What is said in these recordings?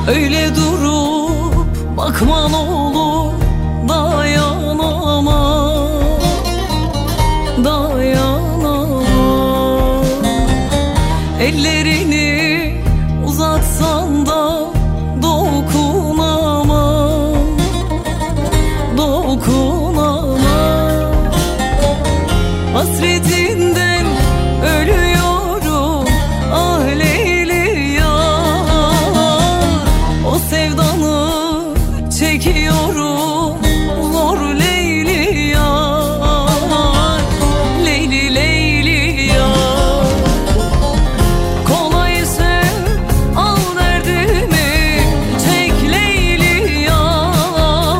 Öyle durup bakman olur, dayanamam, dayanamam. Ellerini uzatsan da dokunamam, dokunamam. Hasretinden ölüyorum, ah Leyli yar. O sevdanı çekiyorum, zor Leyli yar. Leyli Leyli yar. Kolay sev, al derdimi, çek Leyli yar.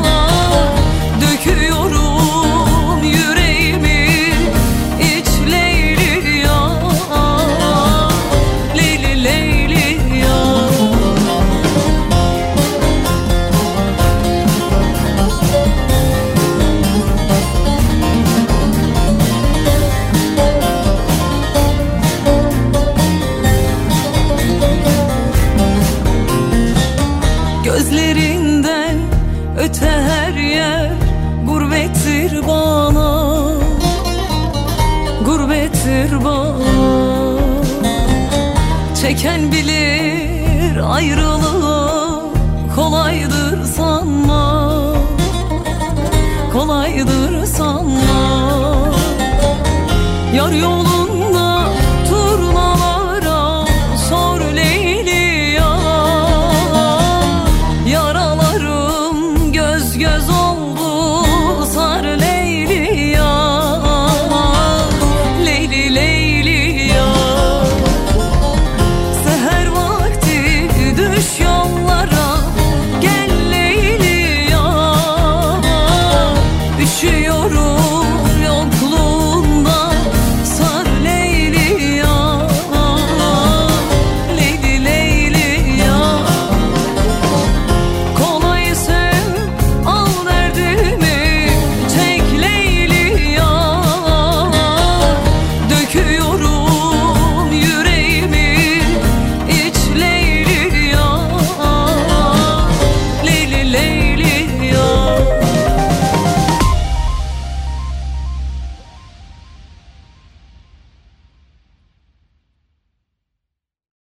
Döküyorum yüreğimi, iç Leyli yar. Leyli Leyli yar. Gözlerinden öte her yer gurbettir bana, gurbettir bana. Çeken bilir ayrılığı kolaydır sanma.